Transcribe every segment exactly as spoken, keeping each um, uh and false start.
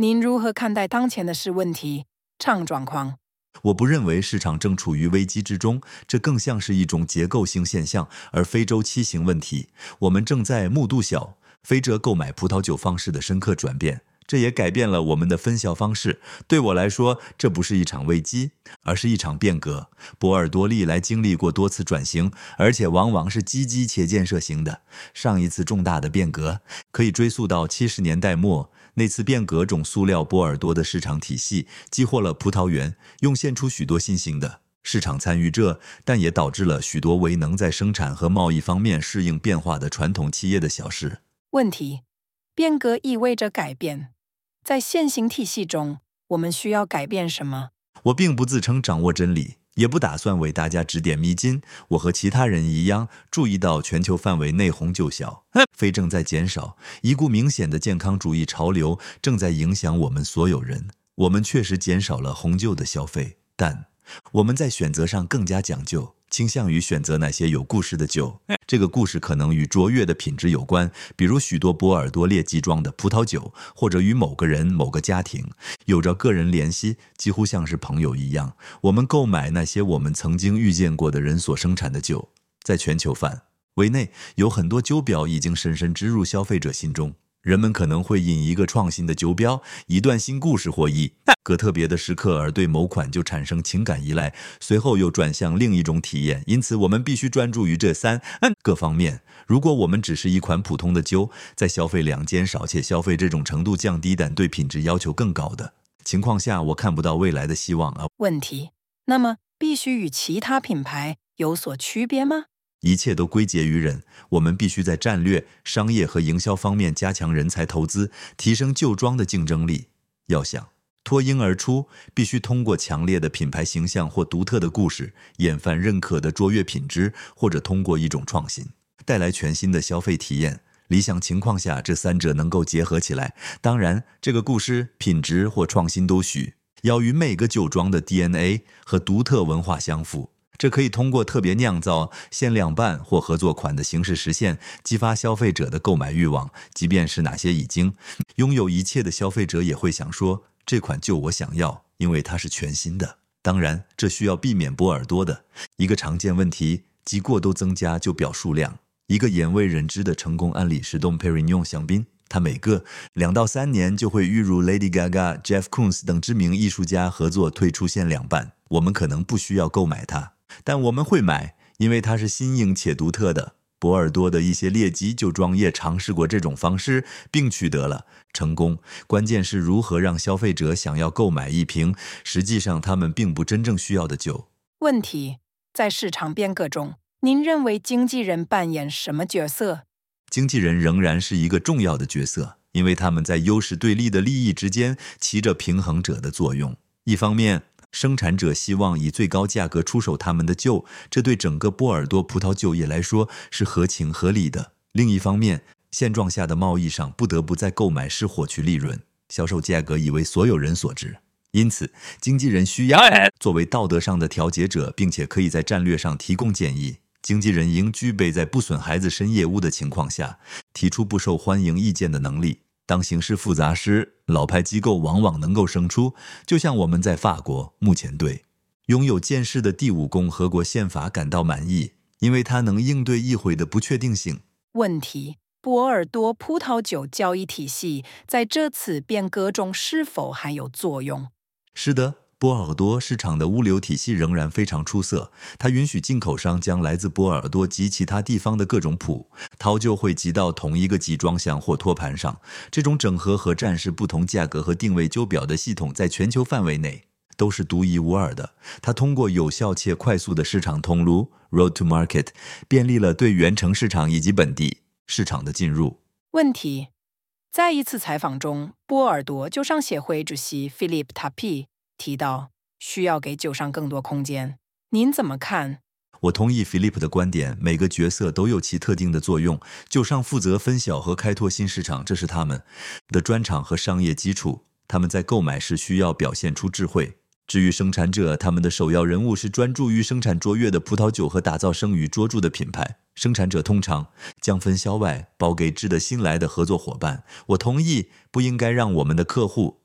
您如何看待当前的市问题、畅状况？ 我不认为市场正处于危机之中，这更像是一种结构性现象，而非周期性问题。我们正在目睹小非者购买葡萄酒方式的深刻转变，这也改变了我们的分销方式。对我来说，这不是一场危机，而是一场变革。波尔多历来经历过多次转型，而且往往是积极且建设型的。上一次重大的变革可以追溯到七十年代末，那次变革中塑料波尔多的市场体系激活了葡萄园，涌现出许多新兴的市场参与者，但也导致了许多未能在生产和贸易方面适应变化的传统企业的消失。 问题：变革意味着改变，在现行体系中，我们需要改变什么？ 我并不自称掌握真理，也不打算为大家指点迷津。我和其他人一样，注意到全球范围内红酒消费正在减少，一股明显的健康主义潮流正在影响我们所有人。我们确实减少了红酒的消费，但我们在选择上更加讲究，倾向于选择那些有故事的酒。这个故事可能与卓越的品质有关，比如许多波尔多列集装的葡萄酒，或者与某个人、某个家庭有着个人联系，几乎像是朋友一样。我们购买那些我们曾经遇见过的人所生产的酒。在全球范围内，有很多酒标已经深深植入消费者心中。人们可能会因一个创新的酒标、一段新故事或一个特别的时刻而对某款就产生情感依赖，随后又转向另一种体验。因此我们必须专注于这三个方面。如果我们只是一款普通的酒，在消费量减少且消费这种程度降低但对品质要求更高的情况下，我看不到未来的希望啊。 问题：那么必须与其他品牌有所区别吗？ 一切都归结于人，我们必须在战略、商业和营销方面加强人才投资，提升酒庄的竞争力。要想脱颖而出，必须通过强烈的品牌形象或独特的故事，研发认可的卓越品质，或者通过一种创新带来全新的消费体验。理想情况下，这三者能够结合起来。当然，这个故事、品质或创新都需要与每个酒庄的 D N A 和独特文化相符。这可以通过特别酿造、限量版或合作款的形式实现，激发消费者的购买欲望。即便是那些已经拥有一切的消费者也会想说，这款酒我想要，因为它是全新的。当然，这需要避免波尔多的一个常见问题，即过度增加酒标数量。一个鲜为人知的成功案例是 Dom Pérignon 香槟，它每个两到三年就会与如 Lady Gaga、Jeff Koons 等知名艺术家合作推出限量版。我们可能不需要购买它，但我们会买，因为它是新颖且独特的。波尔多的一些列级酒庄业尝试过这种方式，并取得了成功。关键是如何让消费者想要购买一瓶实际上他们并不真正需要的酒。 问题：在市场变革中，您认为经纪人扮演什么角色？ 经纪人仍然是一个重要的角色，因为他们在优势对立的利益之间起着平衡者的作用。一方面，生产者希望以最高价格出售他们的酒，这对整个波尔多葡萄酒业来说是合情合理的。另一方面，现状下的贸易商不得不在购买时获取利润，销售价格已为所有人所知。因此，经纪人需要作为道德上的调节者，并且可以在战略上提供建议。经纪人应具备在不损孩子身业务的情况下提出不受欢迎意见的能力。当形势复杂时，老牌机构往往能够胜出，就像我们在法国目前对拥有建制的第五共和国宪法感到满意，因为它能应对议会的不确定性。 问题：波尔多葡萄酒交易体系在这次变革中是否还有作用？ 是的，波尔多市场的物流体系仍然非常出色，它允许进口商将来自波尔多及其他地方的各种葡萄酒汇集到同一个集装箱或托盘上。这种整合和展示不同价格和定位酒标的系统在全球范围内都是独一无二的。它通过有效且快速的市场通路 Road to Market 便利了对原城市场以及本地市场的进入。 问题：在一次采访中，波尔多酒商协会主席 Philippe Tapi提到需要给酒商更多空间，您怎么看？ 我同意 Philippe 的观点，每个角色都有其特定的作用。酒商负责分销和开拓新市场，这是他们的专长和商业基础。他们在购买时需要表现出智慧。至于生产者，他们的首要任务是专注于生产卓越的葡萄酒和打造声誉卓著的品牌。生产者通常将分销外包给值得信赖的合作伙伴。我同意不应该让我们的客户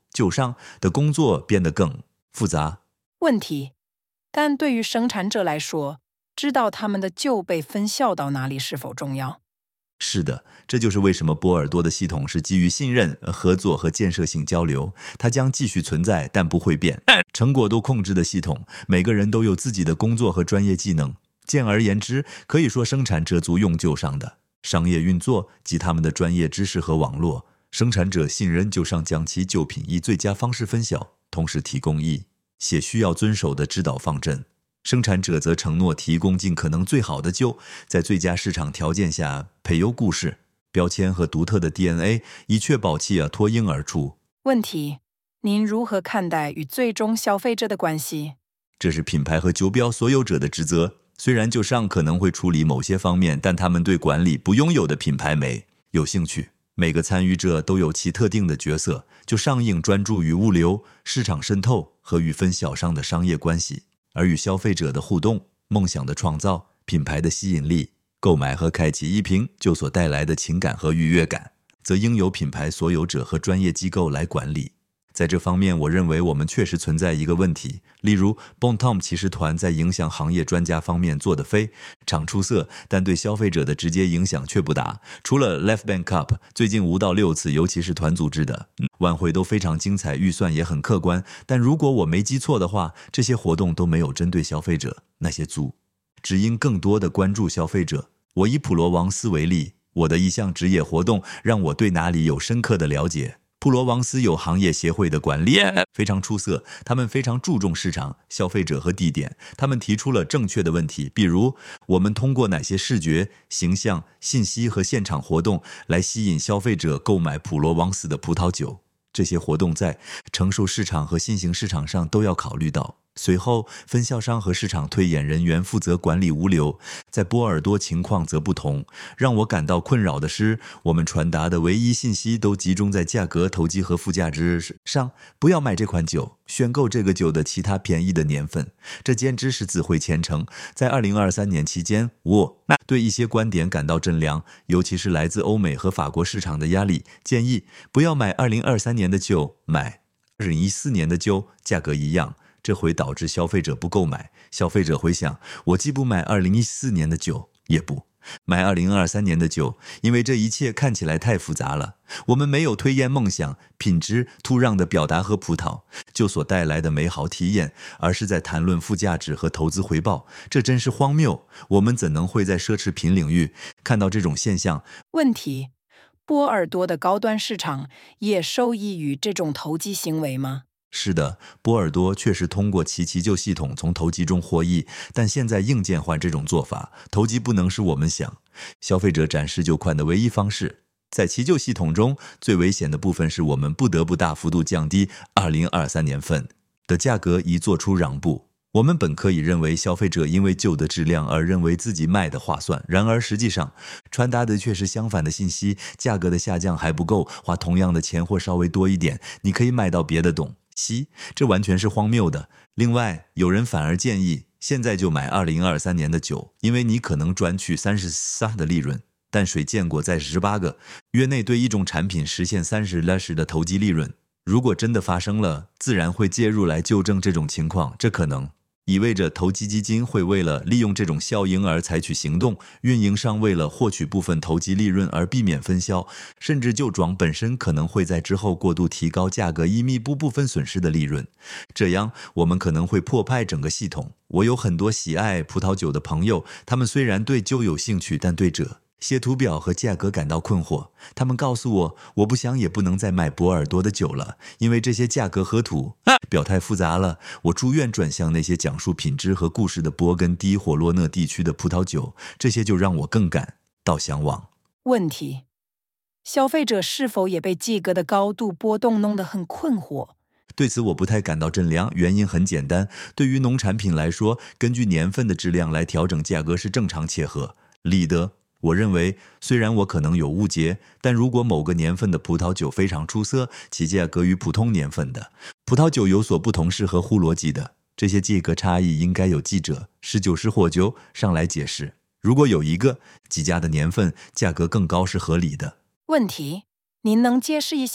酒商的工作变得更复杂。 问题，但对于生产者来说，知道他们的酒被分销到哪里是否重要？ 是的，这就是为什么波尔多的系统是基于信任、合作和建设性交流，它将继续存在，但不会变。成果都控制的系统，每个人都有自己的工作和专业技能。简而言之，可以说生产者族用酒商的商业运作及他们的专业知识和网络。生产者信任酒商将其酒品以最佳方式分销，同时提供一些需要遵守的指导方针。生产者则承诺提供尽可能最好的酒，在最佳市场条件下配有故事、标签和独特的 D N A， 以确保其啊脱颖而出。 问题，您如何看待与最终消费者的关系？ 这是品牌和酒标所有者的职责。虽然酒商可能会处理某些方面，但他们对管理不拥有的品牌没有兴趣。每个参与者都有其特定的角色，酒商应专注于物流、市场渗透和与分销商的商业关系。而与消费者的互动、梦想的创造、品牌的吸引力、购买和开启一瓶酒所带来的情感和愉悦感，则应由品牌所有者和专业机构来管理。在这方面，我认为我们确实存在一个问题，例如 Bon Tom 骑士团在影响行业专家方面做得非常出色，但对消费者的直接影响却不大。除了 Left Bank Cup 最近五到六次由骑士团组织的晚会都非常精彩，预算也很客观，但如果我没记错的话，这些活动都没有针对消费者，那些组只应更多的关注消费者。我以普罗旺斯为例，我的一项职业活动让我对哪里有深刻的了解。普罗旺斯有行业协会的管理非常出色，他们非常注重市场、消费者和地点。他们提出了正确的问题，比如我们通过哪些视觉、形象、信息和现场活动来吸引消费者购买普罗旺斯的葡萄酒。这些活动在成熟市场和新型市场上都要考虑到。随后，分销商和市场推演人员负责管理物流。在波尔多情况则不同。让我感到困扰的是，我们传达的唯一信息都集中在价格、投机和附加值上。不要买这款酒，选购这个酒的其他便宜的年份。这简直是自毁前程。在二零二三年期间，我对一些观点感到震凉，尤其是来自欧美和法国市场的压力。建议不要买二零二三年的酒，买二零一四年的酒，价格一样。这会导致消费者不购买，消费者会想，我既不买二零一四年的酒，也不买二零二三年的酒，因为这一切看起来太复杂了。我们没有推演梦想、品质、土壤的表达和葡萄酒所带来的美好体验，而是在谈论附加值和投资回报。这真是荒谬！我们怎能会在奢侈品领域看到这种现象？ 问题，波尔多的高端市场也受益于这种投机行为吗？ 是的，波尔多确实通过其骑酒系统从投机中获益，但现在硬件换这种做法，投机不能是我们想消费者展示酒款的唯一方式。在骑酒系统中，最危险的部分是我们不得不大幅度降低二零二三年份的价格以做出让步。我们本可以认为消费者因为酒的质量而认为自己卖的划算，然而实际上传达的却是相反的信息，价格的下降还不够，花同样的钱或稍微多一点，你可以买到别的东西，这完全是荒谬的。另外，有人反而建议现在就买二零二三年的酒，因为你可能赚取三十三的利润。但谁见过在十八个月内对一种产品实现三十拉十的投机利润？如果真的发生了，自然会介入来纠正这种情况。这可能意味着投机基金会为了利用这种效应而采取行动，运营商为了获取部分投机利润而避免分销，甚至酒庄本身可能会在之后过度提高价格以弥补部分损失的利润。这样我们可能会破坏整个系统。我有很多喜爱葡萄酒的朋友，他们虽然对酒有兴趣，但对这些图表和价格感到困惑。他们告诉我，我不想也不能再买波尔多的酒了，因为这些价格和图表太复杂了。我祝愿转向那些讲述品质和故事的勃艮第或罗讷地区的葡萄酒，这些就让我更感到向往。 问题，消费者是否也被价格的高度波动弄得很困惑？ 对此我不太感到震凉，原因很简单，对于农产品来说，根据年份的质量来调整价格是正常且合理的。我认为，虽然我可能有误解，但如果某个年份的葡萄酒非常出色，其价格与普通年份的葡萄酒有所不同是合乎逻辑的。这些价格差异应该有记者、侍酒师或酒上来解释。如果有一个几家的年份价格更高是合理的。 问题，您能解释一下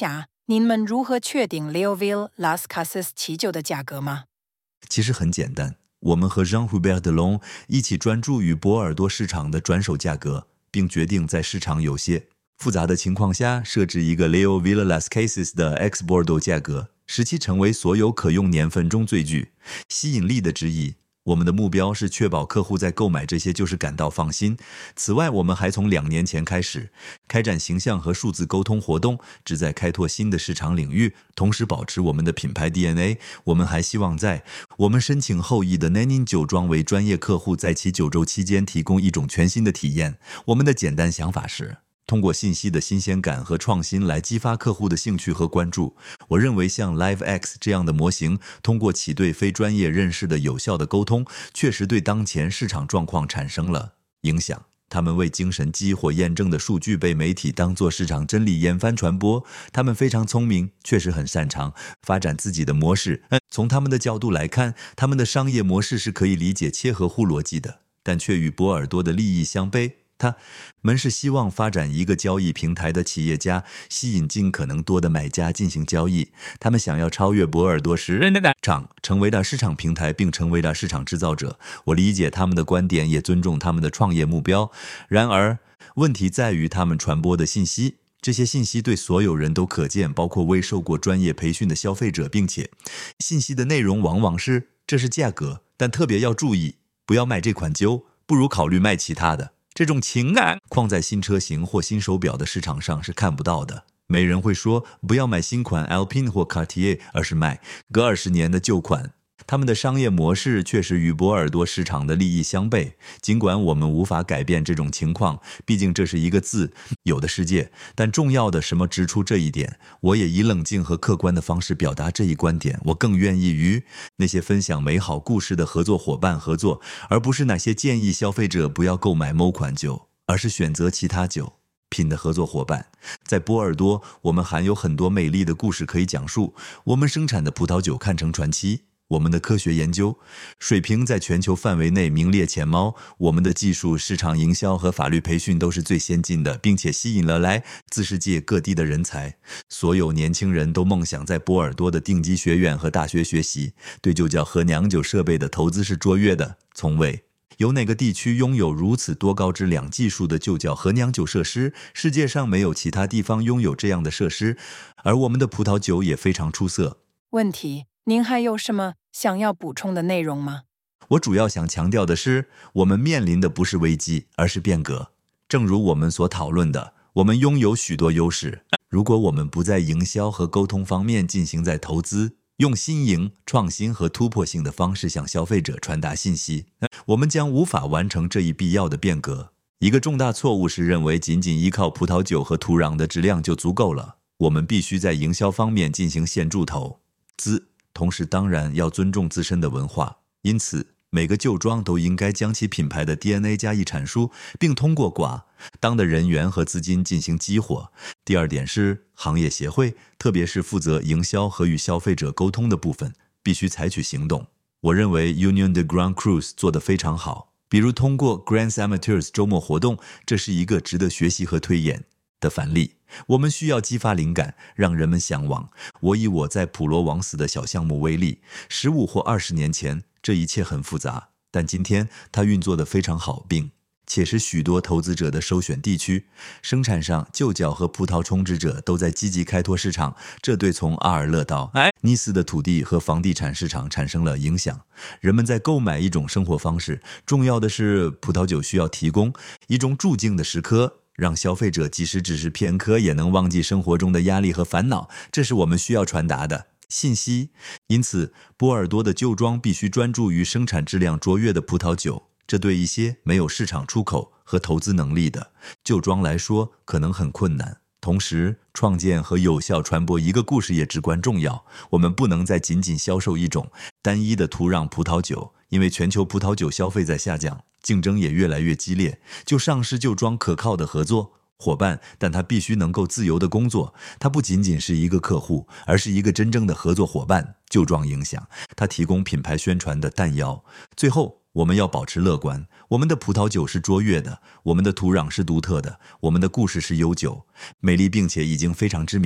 您们如何确定 Leoville Las Casas 啤酒的价格吗？ 其实很简单，我们和 Jean-Hubert Delon 一起专注于波尔多市场的转手价格，并决定在市场有些复杂的情况下设置一个 Leoville Las Casas 的 ex Bordeaux 价格，使其成为所有可用年份中最具吸引力的之一。我们的目标是确保客户在购买这些就是感到放心。此外，我们还从两年前开始开展形象和数字沟通活动，旨在开拓新的市场领域，同时保持我们的品牌 D N A。我们还希望在我们申请后裔的 Nanning 酒庄为专业客户在其九周期间提供一种全新的体验。我们的简单想法是通过信息的新鲜感和创新来激发客户的兴趣和关注。我认为像 LiveX 这样的模型，通过其对非专业人士的有效的沟通，确实对当前市场状况产生了影响。他们为精神激活验证的数据被媒体当作市场真理研翻传播。他们非常聪明，确实很擅长发展自己的模式。从他们的角度来看，他们的商业模式是可以理解切合乎逻辑的，但却与波尔多的利益相悖。他们是希望发展一个交易平台的企业家，吸引尽可能多的买家进行交易。他们想要超越波尔多时市场，成为了市场平台，并成为了市场制造者。我理解他们的观点，也尊重他们的创业目标。然而，问题在于他们传播的信息。这些信息对所有人都可见，包括未受过专业培训的消费者，并且信息的内容往往是这是价格，但特别要注意，不要卖这款酒，不如考虑卖其他的。这种情感况在新车型或新手表的市场上是看不到的。没人会说不要买新款 Alpine 或 Cartier， 而是卖隔二十年的旧款。他们的商业模式确实与波尔多市场的利益相悖，尽管我们无法改变这种情况，毕竟这是一个自有的世界。但重要的什么指出这一点，我也以冷静和客观的方式表达这一观点。我更愿意与那些分享美好故事的合作伙伴合作，而不是那些建议消费者不要购买某款酒，而是选择其他酒品的合作伙伴。在波尔多，我们还有很多美丽的故事可以讲述。我们生产的葡萄酒堪称传奇，我们的科学研究水平在全球范围内名列前茅，我们的技术、市场营销和法律培训都是最先进的，并且吸引了来自世界各地的人才。所有年轻人都梦想在波尔多的定基学院和大学学习。对酒窖和酿酒设备的投资是卓越的，从未有哪个地区拥有如此多高质量技术的酒窖和酿酒设施，世界上没有其他地方拥有这样的设施，而我们的葡萄酒也非常出色。 问题，您还有什么想要补充的内容吗？ 我主要想强调的是，我们面临的不是危机，而是变革。正如我们所讨论的，我们拥有许多优势。如果我们不在营销和沟通方面进行再投资，用新颖、创新和突破性的方式向消费者传达信息，我们将无法完成这一必要的变革。一个重大错误是认为仅仅依靠葡萄酒和土壤的质量就足够了。我们必须在营销方面进行显著投资，同时当然要尊重自身的文化。因此，每个酒庄都应该将其品牌的 D N A 加以阐述，并通过寡当的人员和资金进行激活。第二点是，行业协会，特别是负责营销和与消费者沟通的部分，必须采取行动。我认为 Union de Grand Cru 做得非常好，比如通过 Grands Amateurs 周末活动，这是一个值得学习和推演的范例。我们需要激发灵感，让人们向往。我以我在普罗旺斯的小项目为例，十五或二十年前，这一切很复杂，但今天它运作得非常好，并且是许多投资者的首选地区。生产上，旧窖和葡萄种植者都在积极开拓市场，这对从阿尔勒到尼斯的土地和房地产市场产生了影响。人们在购买一种生活方式，重要的是，葡萄酒需要提供一种驻静的时刻，让消费者即使只是片刻也能忘记生活中的压力和烦恼，这是我们需要传达的信息。因此，波尔多的酒庄必须专注于生产质量卓越的葡萄酒，这对一些没有市场出口和投资能力的酒庄来说可能很困难。同时，创建和有效传播一个故事也至关重要。我们不能再仅仅销售一种单一的土壤葡萄酒，因为全球葡萄酒消费在下降，竞争也越来越激烈。就上市酒庄可靠的合作伙伴，但他必须能够自由的工作。他不仅仅是一个客户，而是一个真正的合作伙伴。酒庄影响他提供品牌宣传的弹药。最后，我们要保持乐观。我们的葡萄酒是卓越的，我们的土壤是独特的，我们的故事是悠久、美丽，并且已经非常知名。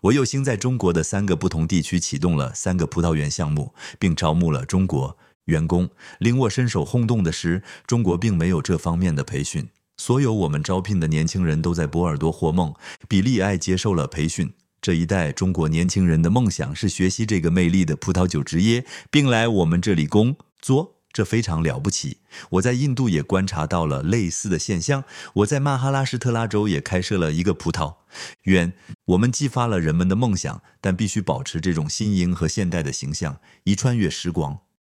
我有幸在中国的三个不同地区启动了三个葡萄园项目，并招募了中国员工。令我深受轰动的是，中国并没有这方面的培训。所有我们招聘的年轻人都在波尔多或蒙彼利埃接受了培训。这一代中国年轻人的梦想是学习这个美丽的葡萄酒职业，并来我们这里工作，这非常了不起。我在印度也观察到了类似的现象。我在马哈拉施特拉州也开设了一个葡萄园。我们激发了人们的梦想，但必须保持这种新颖和现代的形象，以穿越时光。